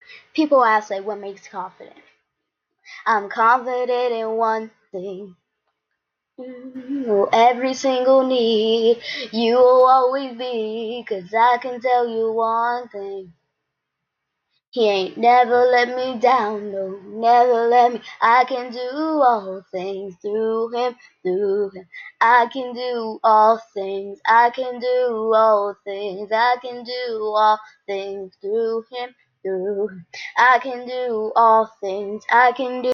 People ask, like, what makes you confident? I'm confident in one thing. Every single need you will always be, 'cause I can tell you one thing. He ain't never let me down, no, never let me. I can do all things through him, through him. I can do all things, I can do all things, I can do all things through him, through him. I can do all things, I can do